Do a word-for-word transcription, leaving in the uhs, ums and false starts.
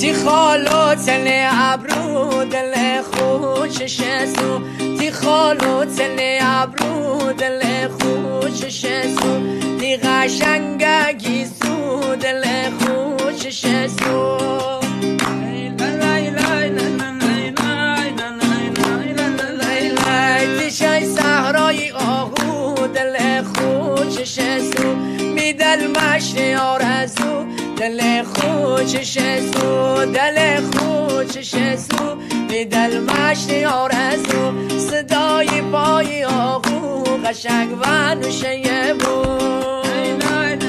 تی خالو تل ابرو دل خوشش سو تی خالو تل ابرو دل خوشش سو تی قشنگی سو دل خوشش سو تی شای صحرای آهو دل خوشش سو می دل مشت آرزو دل خوشش سو دل خوشش سو می دل مشت آرزو صدای پای آهو قشنگ و نوشه بود